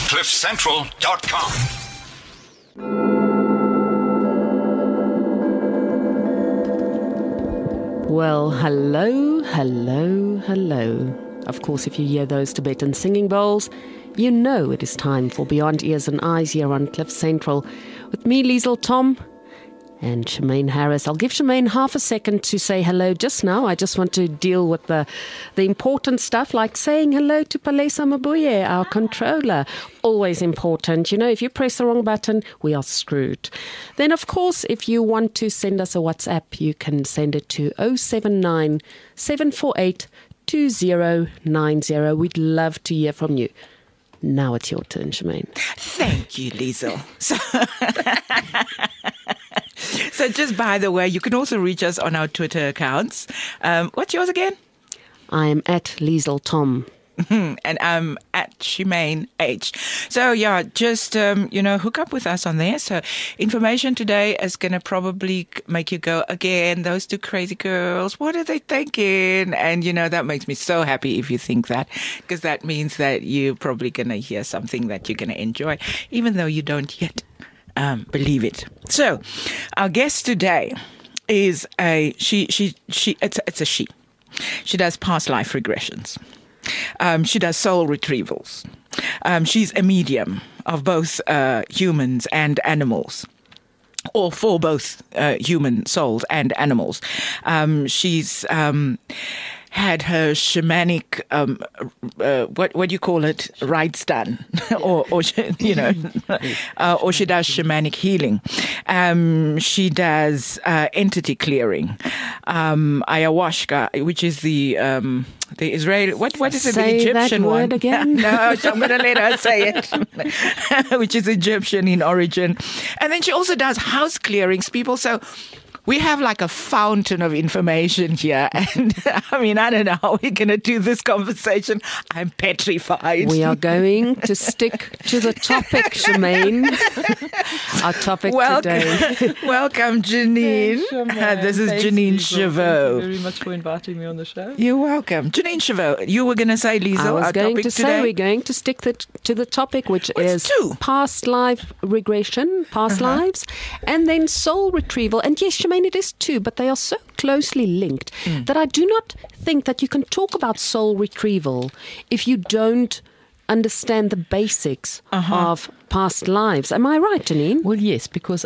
CliffCentral.com. Well, hello. Of course, if you hear those Tibetan singing bowls, you know it is time for Beyond Ears and Eyes here on Cliff Central with me, Liesl Tom, and Shemaine Harris. I'll give Shemaine half a second to say hello just now. I just want to deal with the important stuff, like saying hello to Palesa Mabuye, our controller. Always important. You know, if you press the wrong button, we are screwed. Then, of course, if you want to send us a WhatsApp, you can send it to 079 748 2090. We'd love to hear from you. Now it's your turn, Shemaine. Thank you, Liesl. So just by the way, you can also reach us on our Twitter accounts. What's yours again? I am at Liesl Tom. And I'm at Shemaine H. So yeah, just, hook up with us on there. So information today is going to probably make you go, again, those two crazy girls, what are they thinking? And, that makes me so happy if you think that, because that means that you're probably going to hear something that you're going to enjoy, even though you don't yet believe it. So our guest today is it's a she. She does past life regressions. She does soul retrievals. She's a medium of both humans and animals, or for both human souls and animals. She's had her shamanic, what do you call it, rites done, or she does shamanic healing. She does entity clearing, ayahuasca, which is the Israeli, what is it, the Egyptian that word one? Again? No, I'm going to let her say it, which is Egyptian in origin. And then she also does house clearings, people. So we have like a fountain of information here. And I don't know how we're going to do this conversation. I'm petrified. We are going to stick to the topic, Shemaine. Our topic today. Welcome, Janine. This is Janine Chauveau. Thank you very much for inviting me on the show. You're welcome. Janine Chauveau, you were going to say, Liesl, I was our going topic to today? say we're going to stick to the topic, which is past life regression, past lives, and then soul retrieval. And yes, Shemaine, it is too, but they are so closely linked that I do not think that you can talk about soul retrieval if you don't understand the basics of past lives. Am I right, Janine? Well, yes, because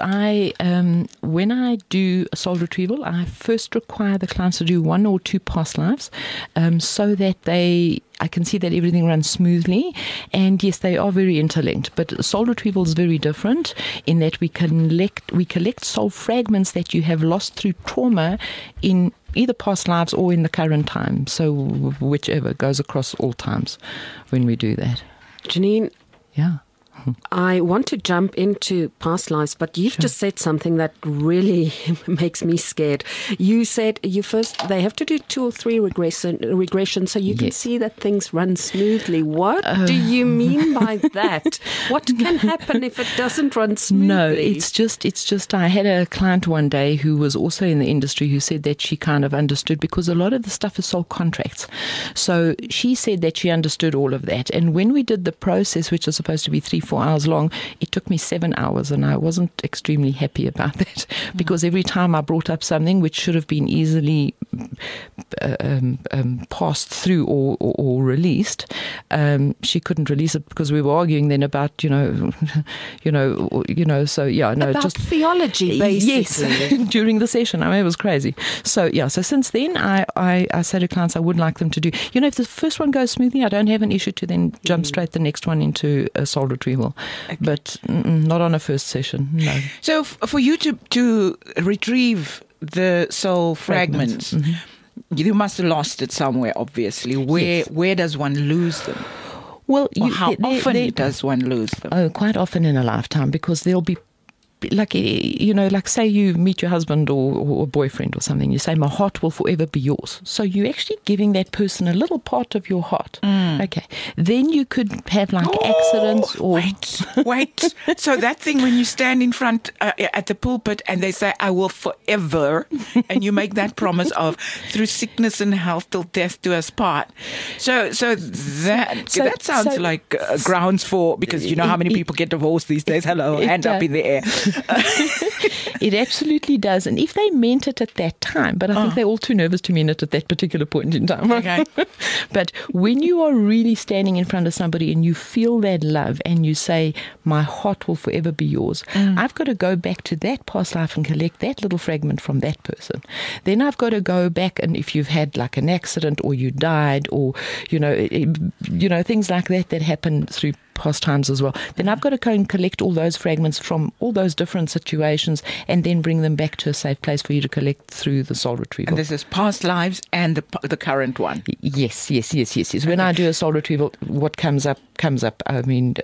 when I do a soul retrieval, I first require the clients to do 1 or 2 past lives, so that I can see that everything runs smoothly. And yes, they are very interlinked, but soul retrieval is very different in that we collect soul fragments that you have lost through trauma in either past lives or in the current time. So whichever goes across all times when we do that. Janine? Yeah. I want to jump into past lives, but you've just said something that really makes me scared. You said they have to do 2 or 3 regressions so you can see that things run smoothly. What do you mean by that? What can happen if it doesn't run smoothly? No, it's just I had a client one day who was also in the industry who said that she kind of understood, because a lot of the stuff is soul contracts. So she said that she understood all of that. And when we did the process, which was supposed to be 3-4 hours long, it took me 7 hours, and I wasn't extremely happy about that, because every time I brought up something which should have been easily passed through or released, she couldn't release it because we were arguing then about so about just theology, basically. Yes, during the session. It was crazy. So since then I say to clients I would like them to do, if the first one goes smoothly, I don't have an issue to then jump straight the next one into a soul retrieval. Okay. But not on a first session, no. So for you to retrieve the soul fragments, you must have lost it somewhere, obviously. Where does one lose them? Well, how often does one lose them? Oh, quite often in a lifetime, because there'll be like say you meet your husband or boyfriend or something, you say, my heart will forever be yours. So you're actually giving that person a little part of your heart. Okay. Then you could have like accidents or... Wait. So that thing when you stand in front at the pulpit and they say, I will forever, and you make that promise of through sickness and health till death do us part. So that sounds like grounds for, because you know how many people get divorced these days. Hello, hand up in the air. It absolutely does. And if they meant it at that time, but I think they're all too nervous to mean it at that particular point in time. Okay. But when you are really standing in front of somebody and you feel that love and you say, my heart will forever be yours, I've got to go back to that past life and collect that little fragment from that person. Then I've got to go back, and if you've had like an accident or you died or, things like that happen through past times as well, then I've got to go and collect all those fragments from all those different situations and then bring them back to a safe place for you to collect through the soul retrieval. And this is past lives and the current one. Yes. When I do a soul retrieval, what comes up. I mean,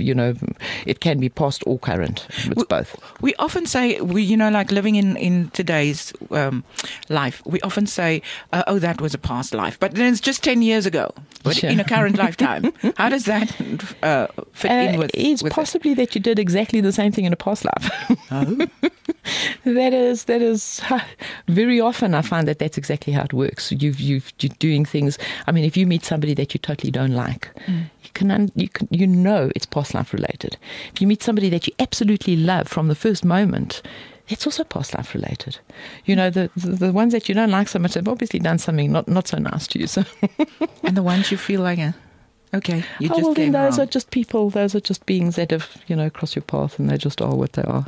it can be past or current. It's both. We often say, like living in today's life, we often say, oh, that was a past life. But then it's just 10 years ago, but in a current lifetime. How does that fit in with It's with possibly that you did exactly the same thing in a past life. Oh. That is very often I find that's exactly how it works. You're doing things. I mean, if you meet somebody that you totally don't like, you know it's past life related. If you meet somebody that you absolutely love from the first moment, it's also past life related. The ones that you don't like so much have obviously done something not so nice to you. So, and the ones you feel like, okay, you just then those wrong. are just people. Those are just beings that have crossed your path, and they just are what they are.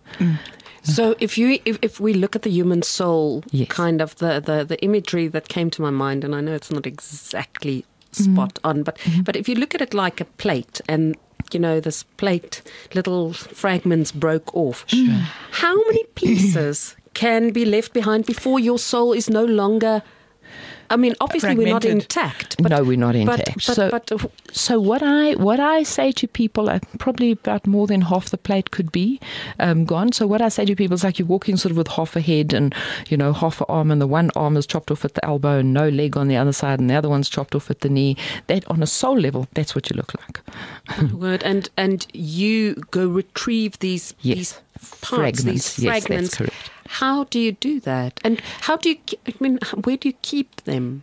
So if we look at the human soul, Yes. kind of the imagery that came to my mind, and I know it's not exactly spot on, but if you look at it like a plate, and this plate, little fragments broke off. Sure. How many pieces can be left behind before your soul is no longer? I mean, obviously we're not Fragmented. intact. But, No, we're not intact. So what I say to people, probably about more than half the plate could be gone. So what I say to people is like you're walking sort of with half a head and half an arm, and the one arm is chopped off at the elbow and no leg on the other side, and the other one's chopped off at the knee. That on a soul level, that's what you look like. word, and you go retrieve these these parts, these fragments. Yes, that's correct. How do you do that? And how do you? Where do you keep them?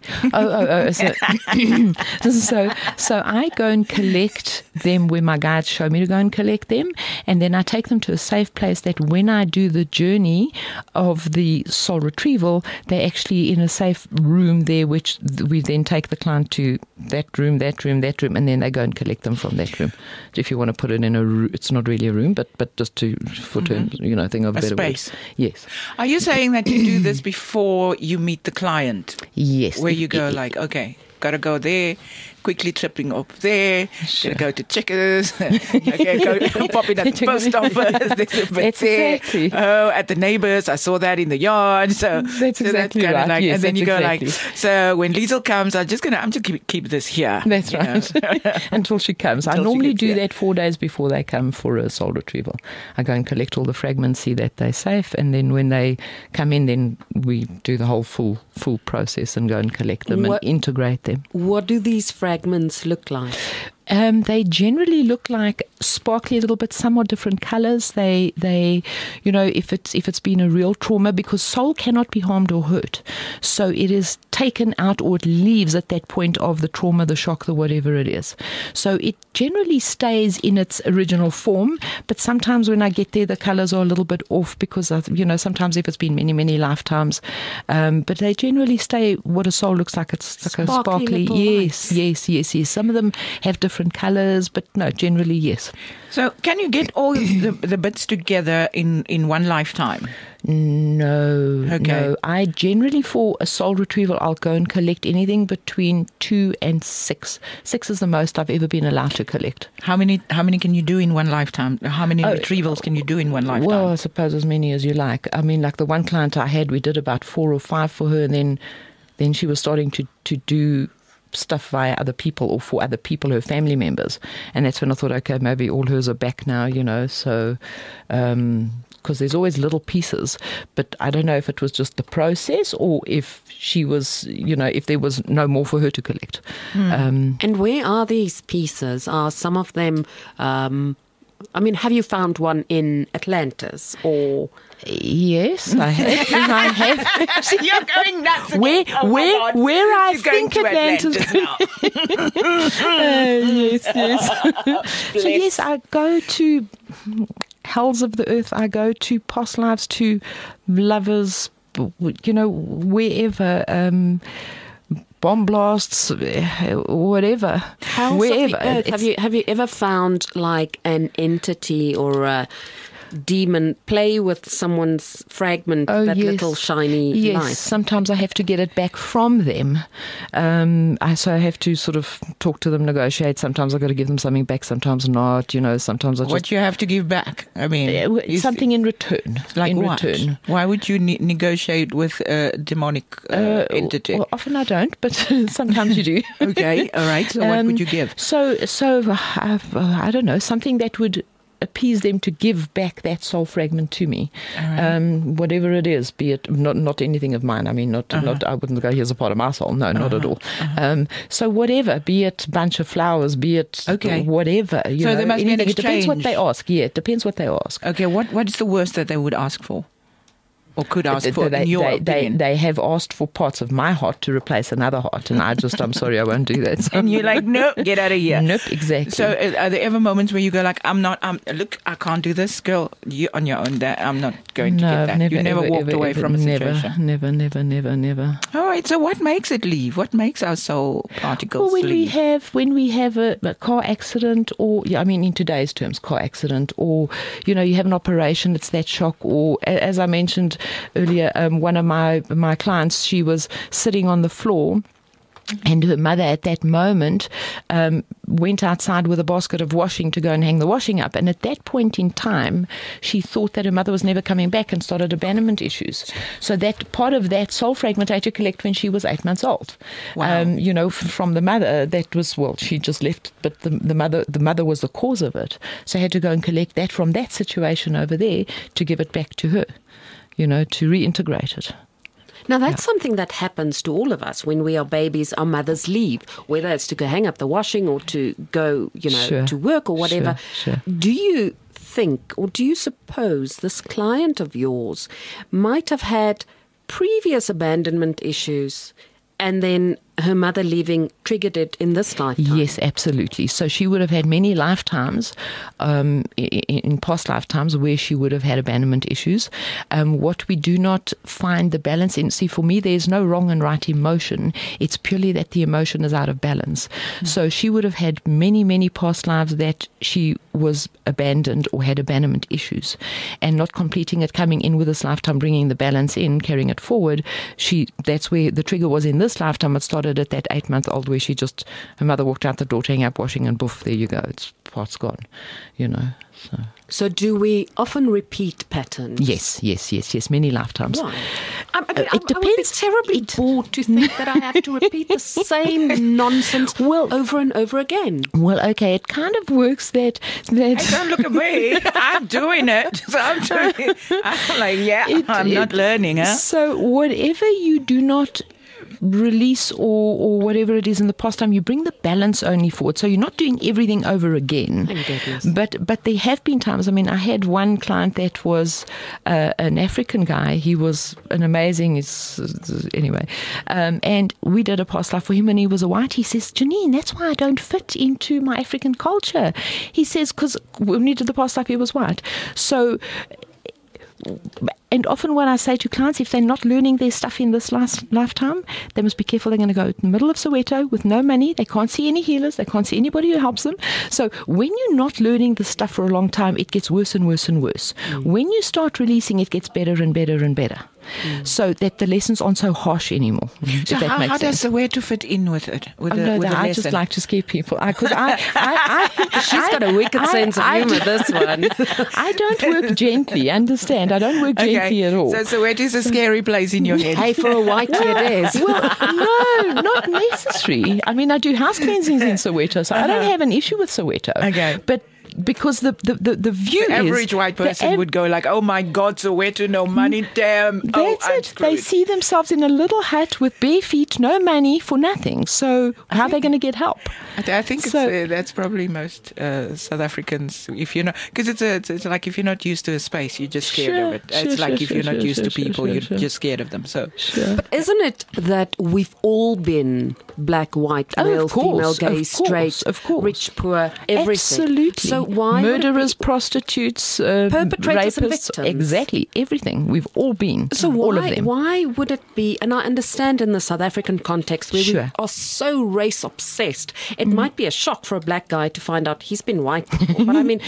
So I go and collect them where my guides show me to go and collect them, and then I take them to a safe place that when I do the journey of the soul retrieval, they're actually in a safe room there, which we then take the client to that room, and then they go and collect them from that room. If you want to put it in a room, it's not really a room, but just for terms, think of a better space. word. Yes. Are you saying that you do this before you meet the client? Yes. Where you go like, okay, got to go there, quickly tripping up there, Sure. got to go to Checkers, okay, go pop in at the post office, there's a bit there. Exactly. Oh, at the neighbours, I saw that in the yard. So That's exactly kinda right. like, Yes, and then that's you go exactly. like, so when Liesel comes, I'm just keep this here. That's right. Until she comes. I Until she normally gets do here. that 4 days before they come for a soul retrieval. I go and collect all the fragments, see that they're safe, and then when they come in, then we do the whole full process and go and collect them and integrate them. What do these fragments look like? They generally look like sparkly a little bit, somewhat different colors. They if it's been a real trauma, because soul cannot be harmed or hurt, so it is taken out or it leaves at that point of the trauma, the shock, the whatever it is. So it generally stays in its original form, but sometimes when I get there, the colors are a little bit off because sometimes if it's been many lifetimes, but they generally stay what a soul looks like. It's like Sparkly a sparkly. Yes. Some of them have different colors, but no, generally yes. So can you get all the bits together in one lifetime? No. Okay. No. I generally, for a soul retrieval, I'll go and collect anything between 2 and 6. 6 is the most I've ever been allowed to collect. How many can you do in one lifetime? How many retrievals can you do in one lifetime? Well, I suppose as many as you like. I mean, like the one client I had, we did about 4 or 5 for her, and then she was starting to do stuff via other people or for other people, her family members. And that's when I thought, okay, maybe all hers are back now, so because there's always little pieces, but I don't know if it was just the process or if she was, if there was no more for her to collect. And where are these pieces? Are some of them, have you found one in Atlantis or... Yes, I have. I have. You're going nuts again. Where I She's think going to Atlantis now. yes. So yes, I go to Hells of the Earth. I go to past lives, to lovers, wherever. Bomb blasts, whatever. Hells wherever. Of the Earth. Have you ever found like an entity or a demon play with someone's fragment, that yes. little shiny yes. light? Sometimes I have to get it back from them. So I have to sort of talk to them, negotiate. Sometimes I've got to give them something back, sometimes not. Sometimes I just... What you have to give back? I mean... something in return. Like in what? Return. Why would you negotiate with a demonic entity? Well, often I don't, but sometimes you do. Okay, all right. So what would you give? So I don't know, something that would appease them to give back that soul fragment to me, whatever it is, be it not anything of mine. I mean, not I wouldn't go, here's a part of my soul. No, not at all. So whatever, be it bunch of flowers, be it whatever. So there must be an exchange. It depends what they ask. Yeah, it depends what they ask. Okay, what's the worst that they would ask for? Or could ask for, in your opinion? They have asked for parts of my heart to replace another heart, and I'm sorry, I won't do that. So. And you're like, no, get out of here. Nope, exactly. So are there ever moments where you go like, look, I can't do this, girl, you on your own, I'm not going to get that. You never walked away from a situation? Never. All right, so what makes it leave? What makes our soul particles leave? When we have a car accident, or, in today's terms, car accident, or, you have an operation, it's that shock, or, as I mentioned earlier, one of my clients, she was sitting on the floor, and her mother at that moment went outside with a basket of washing to go and hang the washing up. And at that point in time, she thought that her mother was never coming back and started abandonment issues. So that part of that soul fragment I had to collect when she was 8 months old. Wow. From the mother, that was, she just left, but the mother was the cause of it. So I had to go and collect that from that situation over there to give it back to her, to reintegrate it. Now, that's something that happens to all of us when we are babies. Our mothers leave, whether it's to go hang up the washing or to go, Sure. to work or whatever. Sure. Do you think, or do you suppose this client of yours might have had previous abandonment issues and then her mother leaving triggered it in this lifetime? Yes, absolutely. So she would have had many lifetimes, in past lifetimes, where she would have had abandonment issues. What we do not find the balance in, for me, there's no wrong and right emotion. It's purely that the emotion is out of balance. So she would have had many, many past lives that she was abandoned or had abandonment issues, and not completing it, coming in with this lifetime, bringing the balance in, carrying it forward. That's where the trigger was in this lifetime. It started at that 8-month-old where her mother walked out the door to hang up washing, and boof, there you go, part's gone, So do we often repeat patterns? Yes, many lifetimes. Right. It depends. I would be terribly bored to think that I have to repeat the same nonsense over and over again. Well, okay, it kind of works that... Hey, don't look at me. I'm doing it. So I'm like, I'm not learning. Huh? So whatever you do not release or whatever it is in the past time, you bring the balance only forward. So you're not doing everything over again. Thank goodness. But there have been times, I had one client that was an African guy. He was an amazing, anyway, and we did a past life for him, and he was a white. He says, Janine, that's why I don't fit into my African culture. He says, because when we did the past life, he was white. So... And often what I say to clients, if they're not learning their stuff in this lifetime, they must be careful. They're going to go in the middle of Soweto with no money. They can't see any healers. They can't see anybody who helps them. So when you're not learning the stuff for a long time, it gets worse and worse and worse. When you start releasing, it gets better and better and better. so that the lessons aren't so harsh anymore. So how does Soweto fit in with it? With the I lesson? just like to scare people. Because She's got a wicked sense of humor, this one. I don't work gently, understand? I don't work gently at all. So Soweto is a scary place in your head. Hey, for a white kid, it is. Well, no, not necessary. I mean, I do house cleansings in Soweto, so I don't have an issue with Soweto. Okay. But because the view The is... average white person would go like, oh my God, Soweto, no money, damn. That's I'm it. screwed. They see themselves in a little hut with bare feet, no money, for nothing. So how are they going to get help? I think that's probably most South Africans. If you're not, because it's like if you're not used to a space, you're just scared of it. It's like if you're not used to people, you're just scared of them. So, But isn't it that we've all been black, white, male, of course, female, gay, of course, straight, of course. rich, poor, everything? Absolutely. So why would it murderers, be- prostitutes, Perpetrators and rapists, victims. exactly everything. We've all been. So all of them. why would it be, and I understand in the South African context where we Sure. are so race obsessed, it might be a shock for a black guy to find out he's been white before. But I mean,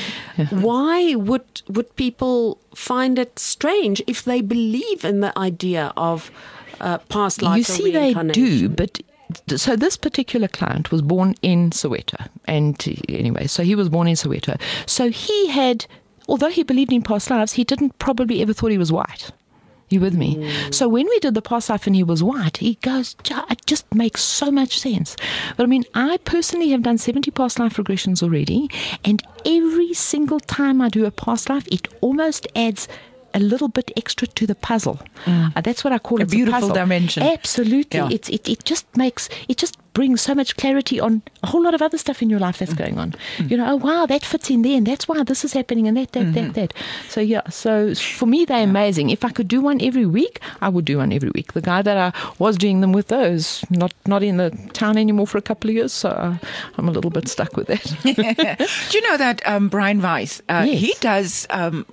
why would people find it strange if they believe in the idea of past life? You see, they do, reincarnation? but so this particular client was born in Soweto, and anyway, so he was born in Soweto. So he had, although he believed in past lives, he didn't probably ever thought he was white. You with me? So when we did the past life and he was white, he goes, it just makes so much sense. But I mean, I personally have done 70 past life regressions already, and every single time I do a past life, it almost adds a little bit extra to the puzzle. That's what I call A it. beautiful puzzle. dimension. Absolutely. Yeah. It just brings so much clarity on a whole lot of other stuff in your life that's going on. You know, oh wow, that fits in there, and that's why this is happening, and that. So yeah, so for me they're amazing. If I could do one every week, I would do one every week. The guy that I was doing them with, those not in the town anymore for a couple of years, so I'm a little bit stuck with that. Do you know that Brian Weiss? Yes. He does.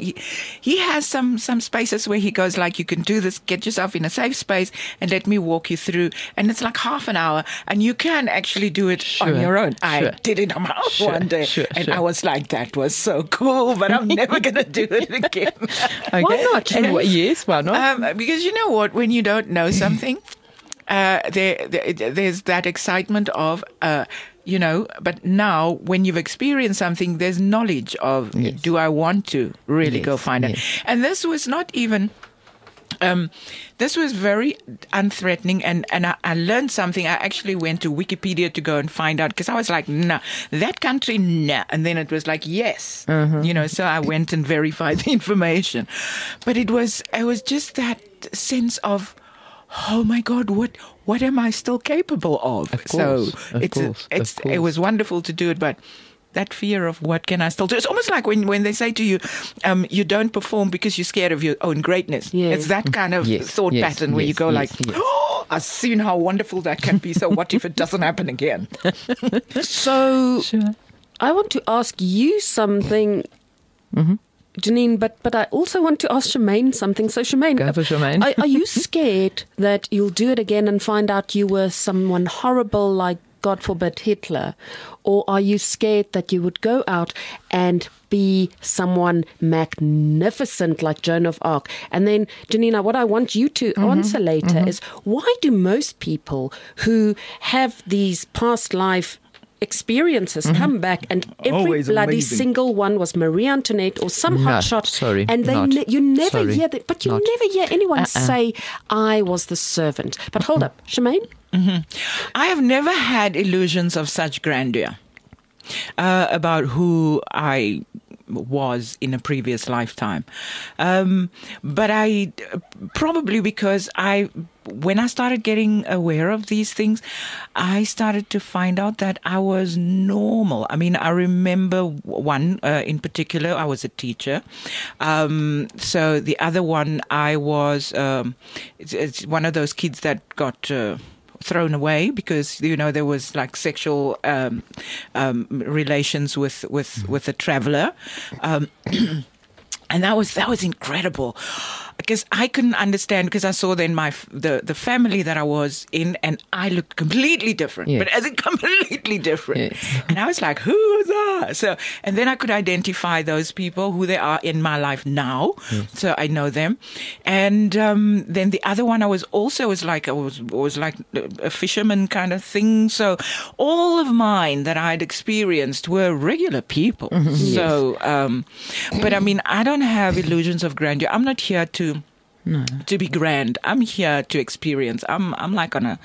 He has some spaces where he goes like, you can do this. Get yourself in a safe space and let me walk you through. And it's like half an hour, and you can actually do it on your own. I did it on my own one day, and I was like, that was so cool, but I'm never going to do it again. Okay. Why not? Yes, why not? Because you know what? When you don't know something, there's that excitement of, but now when you've experienced something, there's knowledge of, do I want to really go find it? And this was not even... this was very unthreatening, and I learned something. I actually went to Wikipedia to go and find out, because I was like, no, that country, no. And then it was like, yes. So I went and verified the information. But it was just that sense of, oh my God, what am I still capable of? It was wonderful to do it, but that fear of what can I still do? It's almost like when they say to you, you don't perform because you're scared of your own greatness. Yes. It's that kind of thought pattern where you go oh, I've seen how wonderful that can be. So what if it doesn't happen again? So I want to ask you something, Janine, but I also want to ask Shemaine something. So Shemaine, Go for Shemaine. are you scared that you'll do it again and find out you were someone horrible, like, God forbid, Hitler? Or are you scared that you would go out and be someone magnificent like Joan of Arc? And then, Janina, what I want you to answer later is, why do most people who have these past life experiences come back, and every Always bloody amazing. single one was Marie Antoinette or some hotshot? Sorry, and they not. you never Sorry, hear that, but you not. never hear anyone say, I was the servant. But hold up, Shemaine? I have never had illusions of such grandeur about who I was in a previous lifetime. But I probably because when I started getting aware of these things, I started to find out that I was normal. I mean, I remember one in particular, I was a teacher. So the other one, I was, it's one of those kids that got thrown away because there was like sexual relations with a traveler, and that was incredible. because I couldn't understand, because I saw then the family that I was in, and I looked completely different, Yes. but as in completely different. Yes. And I was like, who is that? So, and then I could identify those people, who they are in my life now. So I know them. And then the other one, I was like a fisherman kind of thing. So all of mine that I'd experienced were regular people. So, but I mean, I don't have illusions of grandeur. I'm not here to be grand. I'm here to experience. I'm like on a,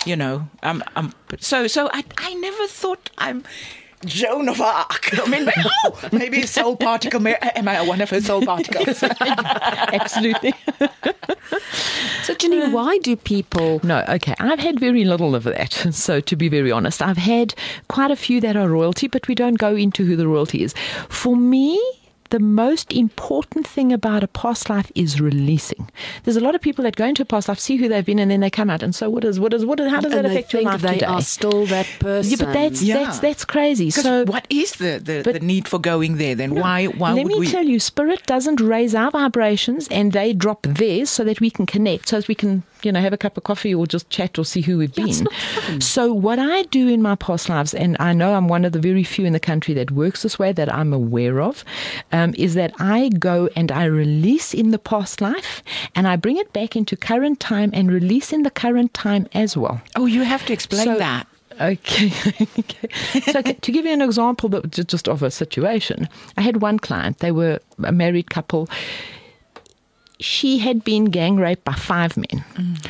so I never thought I'm Joan of Arc. I mean, maybe a soul particle. Am I one of her soul particles? Absolutely. So, Janine, why do people... No, okay. I've had very little of that. So, to be very honest, I've had quite a few that are royalty, but we don't go into who the royalty is. For me, the most important thing about a past life is releasing. There's a lot of people that go into a past life, see who they've been, and then they come out and so how does that affect your life they today? are still that person. Yeah, but that's crazy. So what is the need for going there then? Why let would me we? tell you, spirit doesn't raise our vibrations and they drop theirs so that we can connect, so as we can, have a cup of coffee or just chat or see who we've been. It's not fun. So what I do in my past lives, and I know I'm one of the very few in the country that works this way, that I'm aware of, is that I go and I release in the past life and I bring it back into current time and release in the current time as well. Oh, you have to explain that. Okay. So to give you an example that just of a situation, I had one client. They were a married couple. She had been gang raped by 5 men.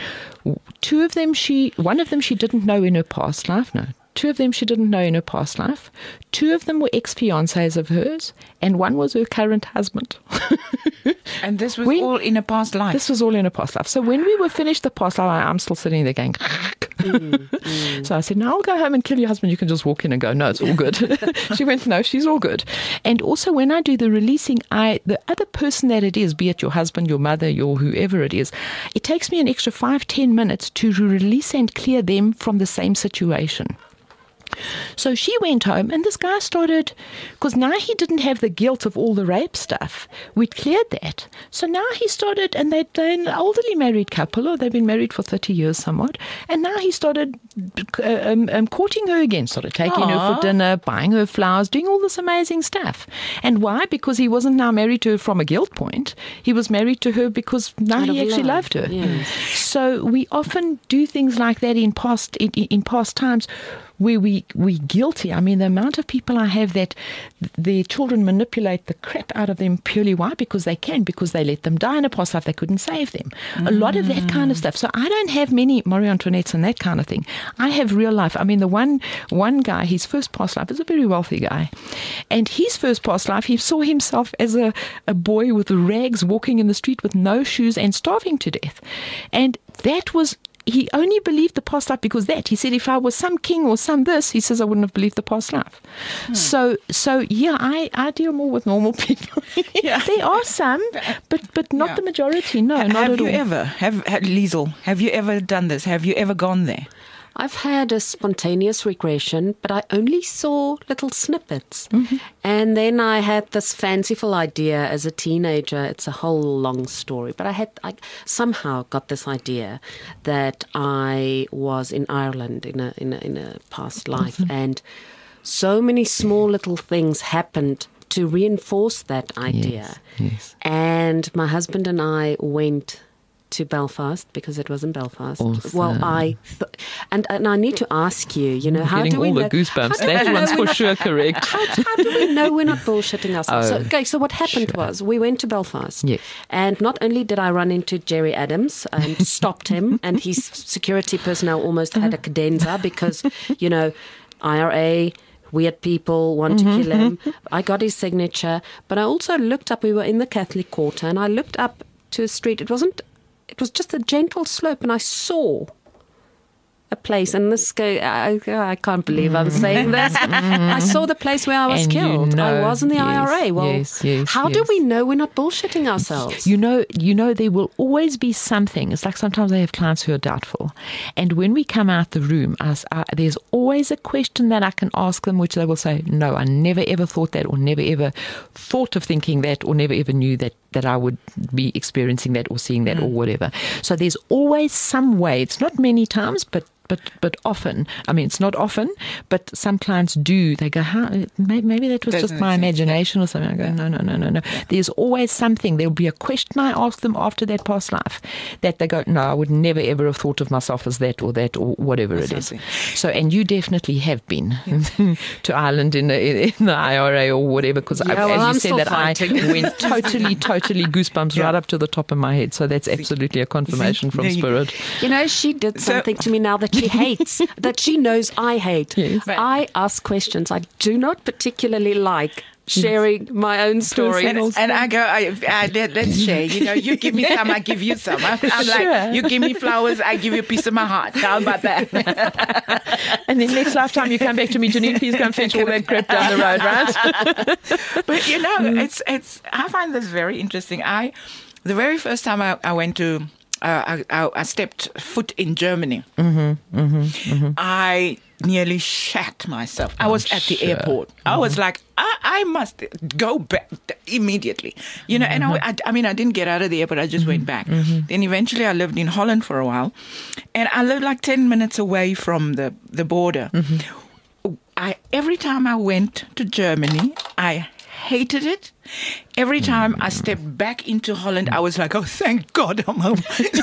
One of them she didn't know in her past life. No. 2 of them she didn't know in her past life. 2 of them were ex-fiancés of hers, and 1 was her current husband. And this was all in a past life. This was all in a past life. So when we were finished the past life, I'm still sitting there going... So I said, no, I'll go home and kill your husband. You can just walk in and go, no, it's all good. She went, no, she's all good. And also when I do the releasing, the other person that it is, be it your husband, your mother, your whoever it is, it takes me an extra 5-10 minutes to release and clear them from the same situation. So she went home and this guy started, because now he didn't have the guilt of all the rape stuff. We'd cleared that. So now he started, and they're an elderly married couple, or they've been married for 30 years somewhat, and now he started courting her again, started taking her for dinner, buying her flowers, doing all this amazing stuff. And why? Because he wasn't now married to her from a guilt point. He was married to her because now he actually loved her. Yes. So we often do things like that in past times, where we guilty. I mean, the amount of people I have that their children manipulate the crap out of them purely why? Because they can, because they let them die in a past life, they couldn't save them. A lot of that kind of stuff. So I don't have many Marie Antoinettes and that kind of thing. I have real life. I mean, the one guy, his first past life is a very wealthy guy. And his first past life, he saw himself as a boy with rags walking in the street with no shoes and starving to death. And that was... He only believed the past life because that. He said, if I was some king or some this, he says, I wouldn't have believed the past life. So yeah, I deal more with normal people. Yeah. There are some, but not the majority. No, not at all. Liesl, have you ever done this? Have you ever gone there? I've had a spontaneous regression, but I only saw little snippets. And then I had this fanciful idea as a teenager. It's a whole long story, but I somehow got this idea that I was in Ireland in a past life, and so many small little things happened to reinforce that idea. Yes. And my husband and I went to Belfast, because it was in Belfast. Awesome. Well, and I need to ask you, how Getting do we all the know, goosebumps. That one's for sure correct. How do we know we're not bullshitting ourselves? Oh, So what happened was we went to Belfast, Yes. and not only did I run into Jerry Adams and stopped him, and his security personnel almost had a cadenza because, IRA, weird people want to kill him. I got his signature, but I also looked up. We were in the Catholic Quarter, and I looked up to a street. It was just a gentle slope, and I saw a place, and I can't believe I'm saying this. I saw the place where I was And killed. you know, I was in the yes, IRA. Well, yes, how do we know we're not bullshitting ourselves? You know, there will always be something. It's like sometimes I have clients who are doubtful. And when we come out the room, there's always a question that I can ask them, which they will say, no, I never ever thought that, or never ever thought of thinking that, or never ever knew that I would be experiencing that or seeing that or whatever. So there's always some way. It's not many times, but often. I mean, it's not often, but some clients do. They go, maybe that was just my imagination or something. I go, no. There's always something. There'll be a question I ask them after that past life that they go, no, I would never ever have thought of myself as that or whatever it is. So, and you definitely have been to Ireland in the IRA or whatever, because as you said that, I went totally goosebumps right up to the top of my head. So that's absolutely a confirmation from Spirit. You know, she did something to me now that she hates, that she knows I hate. Yes. I ask questions. I do not particularly like sharing my own story. And I go, let's share. You know, you give me some, I give you some. I'm like, you give me flowers, I give you a piece of my heart. How about that? And then next lifetime you come back to me, Janine, please come fetch all that crap down the road, right? But you know, it's. I find this very interesting. The very first time I went to. I stepped foot in Germany. I nearly shat myself. I was at the airport. I was like, I must go back immediately. You know, and I mean, I didn't get out of the airport. I just went back. Then eventually I lived in Holland for a while. And I lived like 10 minutes away from the border. Every time I went to Germany, I hated it. Every time I stepped back into Holland, I was like, oh, thank God I'm home.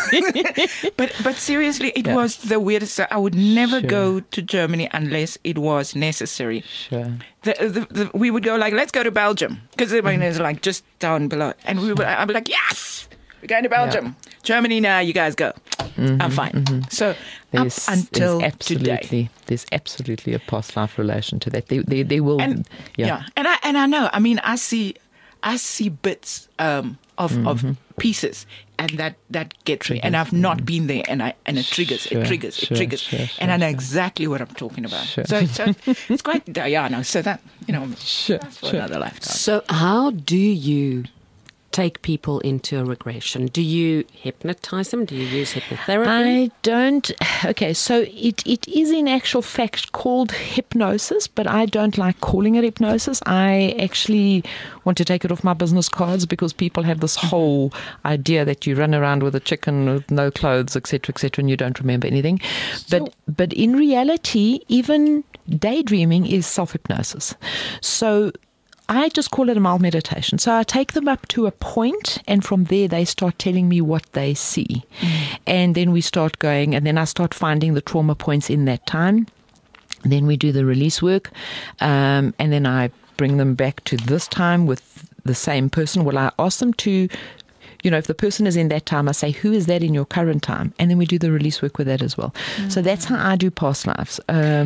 but seriously, it was the weirdest. I would never go to Germany unless it was necessary. Sure. We would go like, let's go to Belgium. Because I mean, it's like just down below. And I'd be like, yes, we're going to Belgium. Yeah. Germany now, you guys go. I'm fine. So there's, up until today. There's absolutely a past life relation to that. They will. And I know. I mean, I see bits of pieces, and that gets me. And I've not been there, and it triggers. And I know exactly what I'm talking about. So it's quite So that that's for another lifetime. So how do you take people into a regression? Do you hypnotize them? Do you use hypnotherapy? I don't. Okay, so it is in actual fact called hypnosis, but I don't like calling it hypnosis. I actually want to take it off my business cards, because people have this whole idea that you run around with a chicken with no clothes, etc., and you don't remember anything. But in reality, even daydreaming is self-hypnosis. So I just call it a mild meditation. So I take them up to a point, and from there they start telling me what they see. And then we start going, and then I start finding the trauma points in that time. And then we do the release work, and then I bring them back to this time with the same person. Well, I ask them to, if the person is in that time, I say, who is that in your current time? And then we do the release work with that as well. So that's how I do past lives.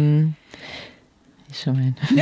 No.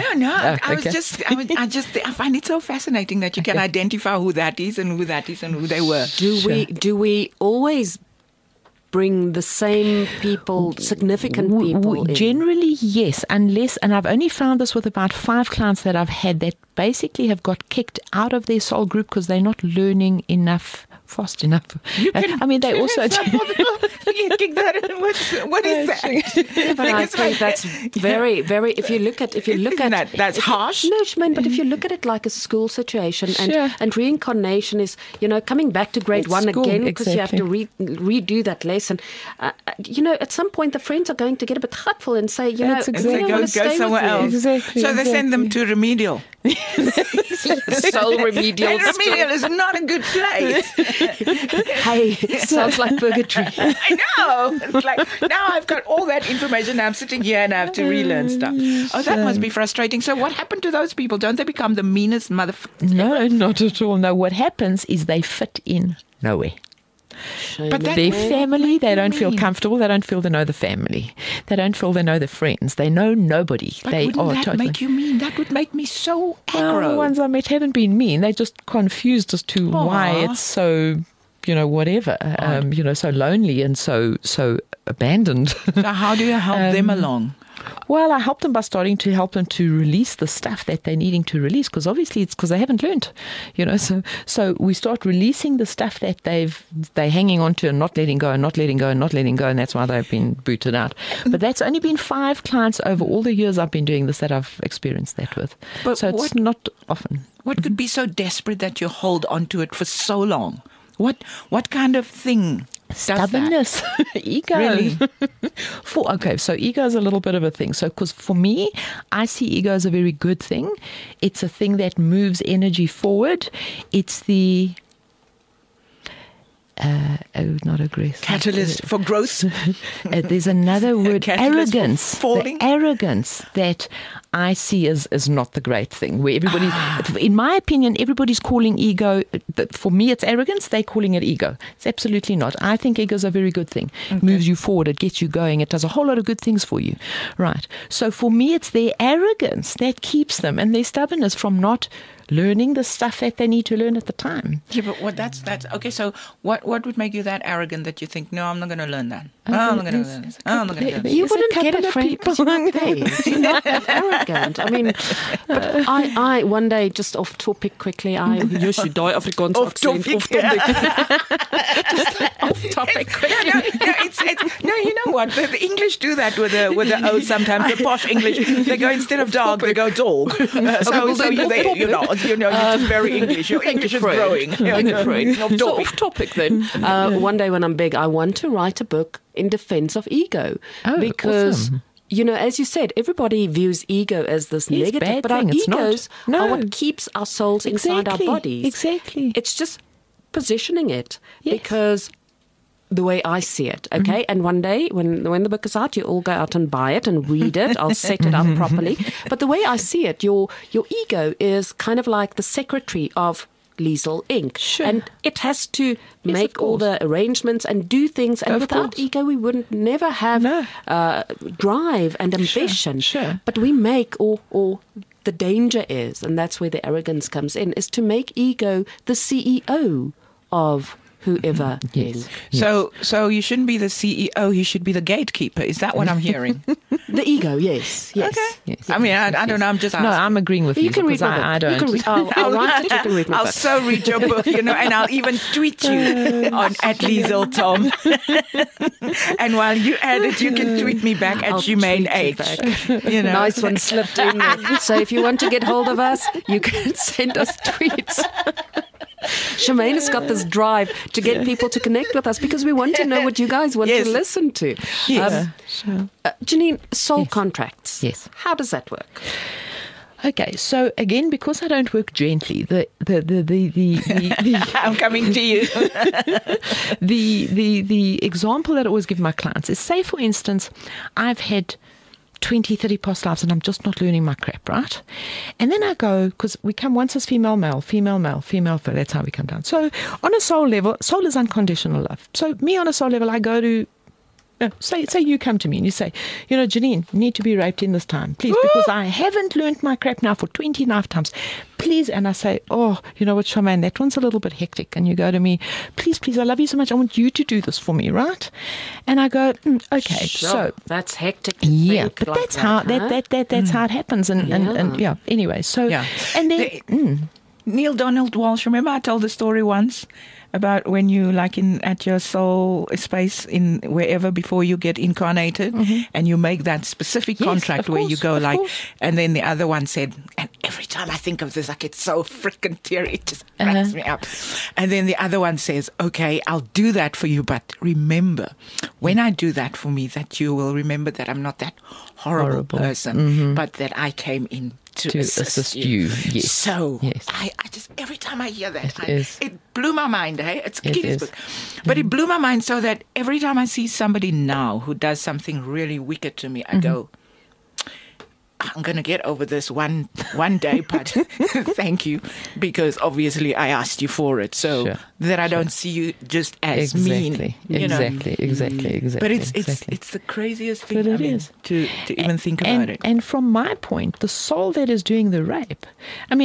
I find it so fascinating that you can identify who that is and who that is and who they were. Do we always bring the same people, significant people in? Generally, yes, unless, and I've only found this with about 5 clients that I've had that basically have got kicked out of their soul group because they're not learning fast enough. They also kick that in. What is that? But I think that's very, very. If you look at that, that's harsh. No, Shemaine, but if you look at it like a school situation, and reincarnation is, coming back to grade 1 again, because you have to redo that lesson. At some point the friends are going to get a bit hurtful and say, we don't want to stay somewhere else. Exactly. So they send them to remedial. Soul remedial. And remedial is not a good place. Hey, sounds like purgatory. I know. It's like, now I've got all that information. Now I'm sitting here and I have to relearn stuff. Oh, that must be frustrating. So what happened to those people? Don't they become the meanest motherfuckers? No, not at all. No, what happens is they fit in nowhere. But their family, they don't feel comfortable. They don't feel they know the family. They don't feel they know the friends. They know nobody. But wouldn't that make you mean? That would make me so aggro. Well, the ones I met haven't been mean. They're just confused as to why it's so, whatever, so lonely and so abandoned. So how do you help them along? Well, I help them by starting to help them to release the stuff that they're needing to release, because obviously it's because they haven't learned, So we start releasing the stuff that they're hanging on to and not letting go, and that's why they've been booted out. But that's only been 5 clients over all the years I've been doing this that I've experienced that with. But so it's not often. What could be so desperate that you hold on to it for so long? What kind of thing? Stubbornness, ego. Really? So ego is a little bit of a thing. So, because for me, I see ego as a very good thing. It's a thing that moves energy forward. It's the not aggressive. Catalyst for growth. There's another word, Catalyst for arrogance. falling. The arrogance that I see as not the great thing. Where everybody, in my opinion, everybody's calling ego. For me, it's arrogance. They're calling it ego. It's absolutely not. I think ego is a very good thing. It moves you forward. It gets you going. It does a whole lot of good things for you. Right. So for me, it's their arrogance that keeps them, and their stubbornness from not learning the stuff that they need to learn at the time. Yeah, but that's okay. So what would make you that arrogant that you think, no, I'm not going to learn that. I'm not going to learn this. I'm not going to learn this. You wouldn't There's a get couple it, of friend, people. because you're not there. You're not that arrogant. I mean, but I one day, just off topic quickly, you should die Afrikaans accent, off topic. No, you know what? The English do that with the O sometimes. The posh English, they go instead of dog, they go dog. You're just very English. Your English is growing. Off topic then. One day when I'm big, I want to write a book in defense of ego. Because awesome. As you said, everybody views ego as this negative, bad but our thing. It's egos not. are No. what keeps our souls inside our bodies. Exactly. It's just positioning it. Yes. Because the way I see it, okay? And one day, when the book is out, you all go out and buy it and read it. I'll set it up properly. But the way I see it, your ego is kind of like the secretary of Liesl Inc. Sure. And it has to make all the arrangements and do things. And Of without course. ego, we wouldn't never have drive and ambition. Sure. But we make, or the danger is, and that's where the arrogance comes in, is to make ego the CEO of whoever is. So you shouldn't be the CEO. You should be the gatekeeper. Is that what I'm hearing? The ego, yes. Okay. Yes. I mean, I don't know. I'm just asking. No, I'm agreeing with you. You can read because my book. I don't. You can read, I'll write it, you can read my I'll book. so read your book, and I'll even tweet you on at Liesl Tom. And while you add it, you can tweet me back at I'll Shemaine tweet you H. back. Nice one slipped in there. So if you want to get hold of us, you can send us tweets. Shemaine has got this drive to get people to connect with us because we want to know what you guys want Yes. to listen to. Yes. Sure. Janine, soul contracts. Yes. How does that work? Okay, so again, because I don't work gently, the I'm coming to you. the example that I always give my clients is, say for instance, I've had 20, 30 past lives and I'm just not learning my crap, right? And then I go, because we come once as female, male, female, male, female, that's how we come down. So on a soul level, soul is unconditional love. So me on a soul level, I go to, say you come to me and you say, Janine, you need to be raped in this time, please, because I haven't learned my crap now for 20 lifetimes, please. And I say, oh, you know what, Shemaine, that one's a little bit hectic. And you go to me, please, I love you so much, I want you to do this for me, right? And I go, okay, Sure. so That's hectic to yeah, think but like that's how that's how it happens, and anyway, so Yeah. and then Neil Donald Walsh, remember I told the story once about when you at your soul space in wherever before you get incarnated, and you make that specific contract of where course, you go of like, course. and then the other one said, and every time I think of this, I get so freaking teary, it just cracks me up. And then the other one says, okay, I'll do that for you, but remember, when I do that for me, that you will remember that I'm not that horrible. person, but that I came in to assist you. Yes. So Yes. I just, every time I hear that, is. it blew my mind. It's It Kitty's is. book. But it blew my mind so that every time I see somebody now who does something really wicked to me, I go, I'm going to get over this one day, but thank you, because obviously I asked you for it. So Sure, that I don't see you just as mean. Exactly. But it's exactly. the craziest But thing it is. to even think about it. And from my point, the soul that is doing the rape, I mean,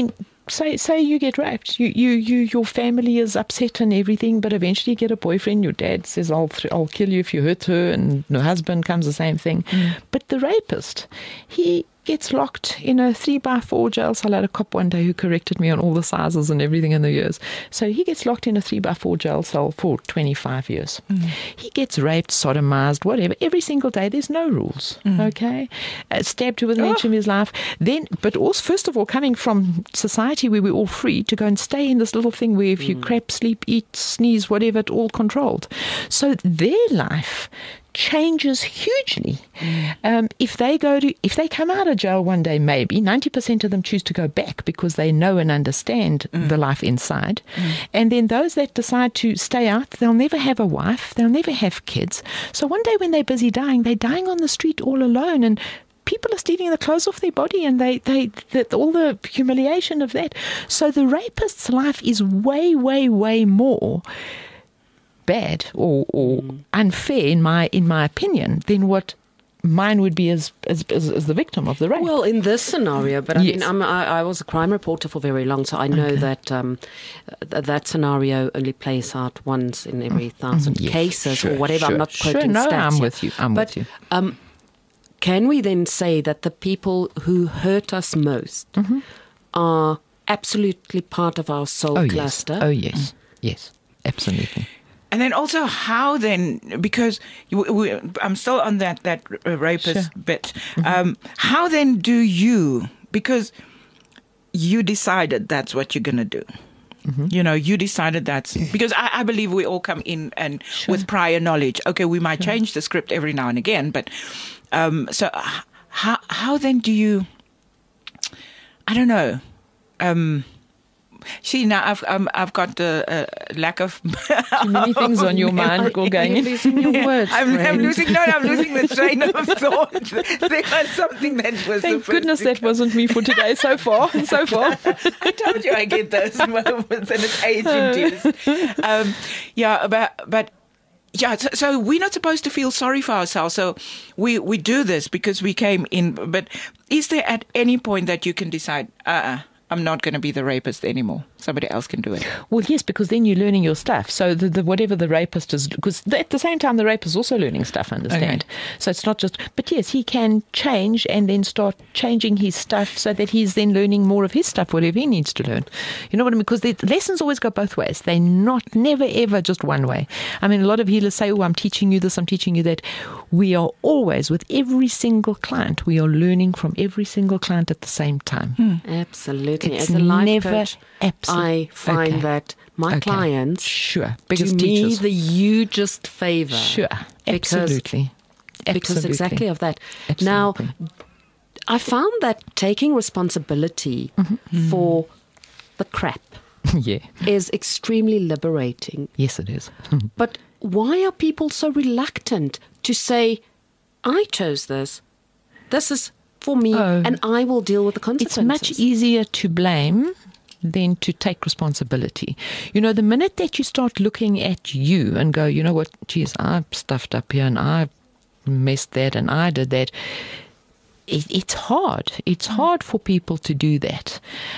say you get raped, your family is upset and everything, but eventually you get a boyfriend. Your dad says, "I'll kill you if you hurt her," and the husband comes the same thing. But the rapist, he gets locked in a 3x4 jail cell. I had a cop one day who corrected me on all the sizes and everything in the years. So he gets locked in a 3x4 jail cell for 25 years. He gets raped, sodomized, whatever, every single day. There's no rules, okay? Stabbed within an inch of his life. Then, but also, first of all, coming from society where we're all free to go and stay in this little thing where if you crap, sleep, eat, sneeze, whatever, it's all controlled. So their life changes hugely. If they come out of jail one day, maybe 90% of them choose to go back because they know and understand the life inside. And then those that decide to stay out, they'll never have a wife, they'll never have kids. So one day when they're busy dying, they're dying on the street all alone, and people are stealing the clothes off their body, and they all the humiliation of that. So the rapist's life is way, way, way more bad or unfair in my opinion than what mine would be as the victim of the rape. Well, in this scenario, but I was a crime reporter for very long, so I know that that scenario only plays out once in every 1,000 cases or whatever. I'm not quoting stats. I'm with you. With you. Can we then say that the people who hurt us most are absolutely part of our soul cluster? Oh, yes. Yes, absolutely. And then also how then, because I'm still on that rapist bit, how then do you, because you decided that's what you're going to do. You know, you decided that's, because I believe we all come in and with prior knowledge. Okay, we might change the script every now and again, but so how then do you, I don't know, see, now I've got a lack of too many things on your mind. Go going. You're losing your words. I'm losing the train of thought. There was something that was. Thank goodness that wasn't me for today. So far. I told you I get those moments, and it's age-induced. But. Yeah, so we're not supposed to feel sorry for ourselves. So we do this because we came in. But is there at any point that you can decide, I'm not going to be the rapist anymore. Somebody else can do it. Well, yes, because then you're learning your stuff. So the whatever the rapist is, because at the same time the rapist is also learning stuff, understand? Okay. So it's not just, but yes, he can change and then start changing his stuff so that he's then learning more of his stuff, whatever he needs to learn. You know what I mean? Because the lessons always go both ways. They're never ever just one way. I mean, a lot of healers say, oh, I'm teaching you this, I'm teaching you that. We are always, with every single client, we are learning from every single client at the same time. Absolutely. It's as a life never coach, I find that my clients biggest do me teachers. the hugest favor. Absolutely. Because exactly of that. Absolutely. Now, I found that taking responsibility for the crap is extremely liberating. Yes, it is. But why are people so reluctant to say, I chose this, this is for me, and I will deal with the consequences? It's much easier to blame than to take responsibility. You know, the minute that you start looking at you and go, you know what, geez, I stuffed up here and I messed that and I did that, it's hard. It's hard for people to do that.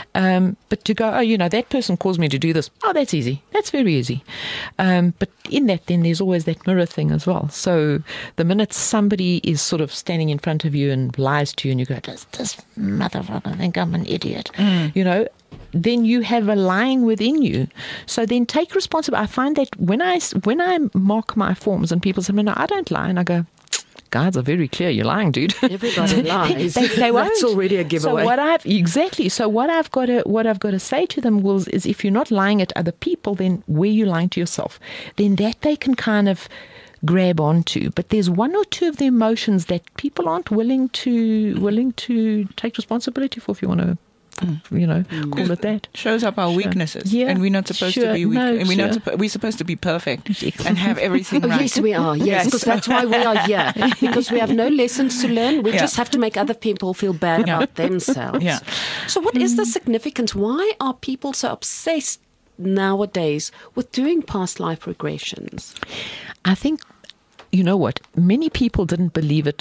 But to go, oh, you know, that person caused me to do this. Oh, that's easy. That's very easy. But in that, then there's always that mirror thing as well. So the minute somebody is sort of standing in front of you and lies to you and you go, does this motherfucker think I'm an idiot? You know, then you have a lying within you. So then take responsibility. I find that when I mark my forms and people say, no, I don't lie. And I go, guards are very clear. You're lying, dude. Everybody lies. They won't. That's already a giveaway. So what I've got to say to them is, if you're not lying at other people, then where you lying to yourself? Then that they can kind of grab onto. But there's one or two of the emotions that people aren't willing to take responsibility for. If you want to, you know, call it that. Shows up our weaknesses, and we're not supposed to be weak. And we're supposed to be perfect and have everything right. Yes, we are. Yes, because that's why we are here. Because we have no lessons to learn. We just have to make other people feel bad about themselves. Yeah. So, what is the significance? Why are people so obsessed nowadays with doing past life regressions? I think, you know what? Many people didn't believe it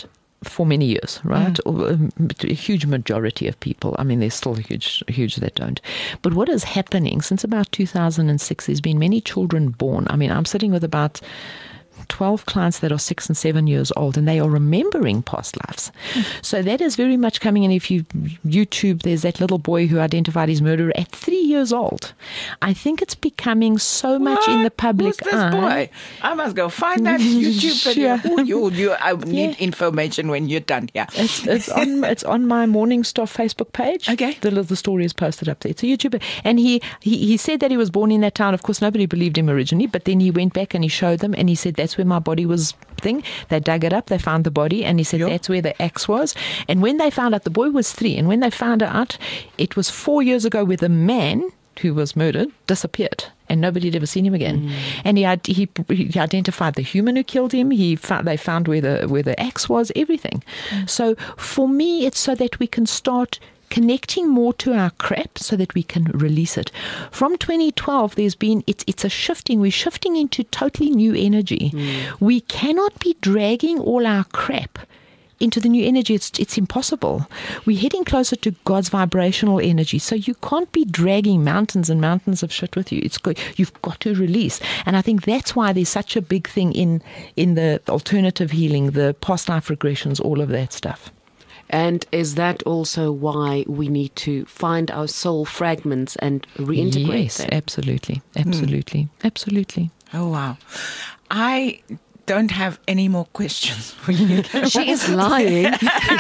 for many years, right? A huge majority of people. I mean, there's still huge that don't. But what is happening since about 2006, there's been many children born. I mean, I'm sitting with about 12 clients that are 6 and 7 years old, and they are remembering past lives. So that is very much coming in. If you YouTube, there's that little boy who identified his murderer at 3 years old. I think it's becoming so much in the public Who's this eye. boy? I must go find that YouTube video. Sure. I need information when you're done here. It's on my Morningstar Facebook page. Okay. The story is posted up there. It's a YouTuber. And he said that he was born in that town. Of course, nobody believed him originally, but then he went back and he showed them and he said, that's where my body was thing. They dug it up, they found the body, and he said that's where the axe was. And when they found out, the boy was 3, and when they found out, it was 4 years ago where the man who was murdered disappeared and nobody had ever seen him again. And he identified the human who killed him. They found where the axe was, everything. So for me, it's so that we can start connecting more to our crap so that we can release it. From 2012, there's been, it's a shifting. We're shifting into totally new energy. We cannot be dragging all our crap into the new energy. It's impossible. We're heading closer to God's vibrational energy. So you can't be dragging mountains and mountains of shit with you. You've got to release. And I think that's why there's such a big thing in the alternative healing, the past life regressions, all of that stuff. And is that also why we need to find our soul fragments and reintegrate yes, them? Absolutely. Oh, wow. I don't have any more questions for you. She is lying.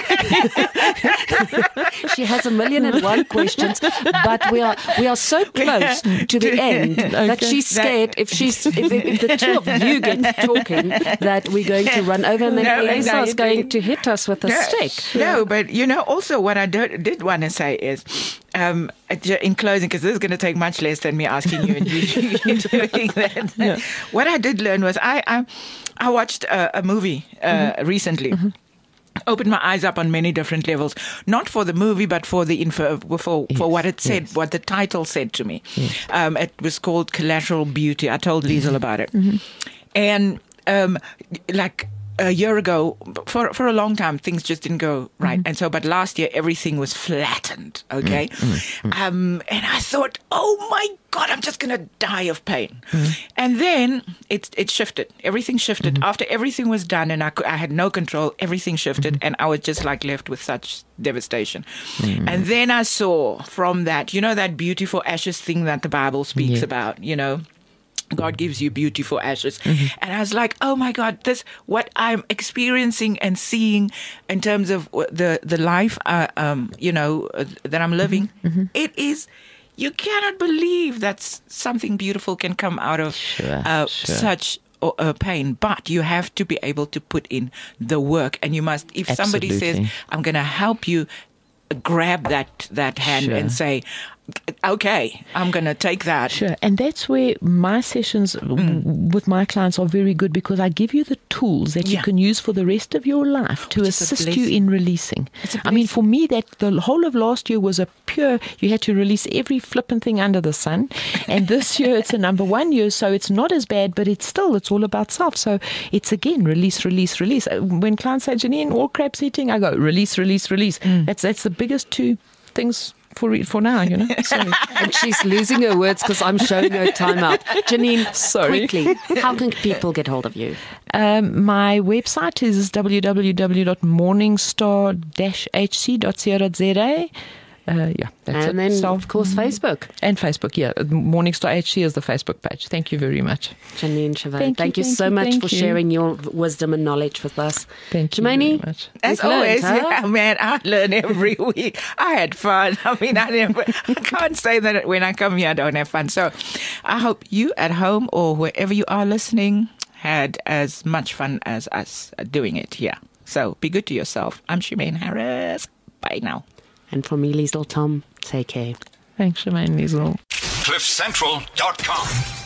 She has 1,000,001 questions, but we are so close to the end that she's scared if the two of you get talking that we're going to run over and then Elisa is going to hit us with a stick. No, but also what I did want to say is, in closing, because this is going to take much less than me asking you and you doing that. Yeah. What I did learn was I watched a movie recently. Opened my eyes up on many different levels, not for the movie, but for the for what it said, what the title said to me. It was called Collateral Beauty. I told Liesl about it, and like a year ago, for a long time, things just didn't go right. And so, but last year, everything was flattened. Okay. And I thought, oh my God, I'm just going to die of pain. And then it shifted. Everything shifted. After everything was done and I had no control, everything shifted. And I was just like left with such devastation. And then I saw from that, that beautiful ashes thing that the Bible speaks about, God gives you beautiful ashes. And I was like, oh my God, this what I'm experiencing and seeing in terms of the life, that I'm living. It is, you cannot believe that something beautiful can come out of such pain, but you have to be able to put in the work. And you must, if somebody says, I'm going to help you, grab that hand and say, okay, I'm going to take that. Sure. And that's where my sessions with my clients are very good, because I give you the tools that you can use for the rest of your life to assist you in releasing. I mean, for me, that the whole of last year was you had to release every flippant thing under the sun. And this year it's a number 1 year, so it's not as bad, but it's all about self. So it's again, release. When clients say, Janine, all crap's eating, I go, release. That's the biggest two things for now, Sorry. And she's losing her words because I'm showing her time out. Janine, quickly, how can people get hold of you? My website is www.morningstar-hc.co.za. That's and then, of course, Facebook. And Facebook, Morningstar HC is the Facebook page. Thank you very much. Janine Chauvet, thank you so much for sharing your wisdom and knowledge with us. Thank you very much. As always, man, I learn every week. I had fun. I mean, I can't say that when I come here I don't have fun. So I hope you at home or wherever you are listening had as much fun as us doing it here. So be good to yourself. I'm Shemaine Harris. Bye now. And for me, Liesl Tom, take care. Thanks, Shemaine Liesl. CliffCentral.com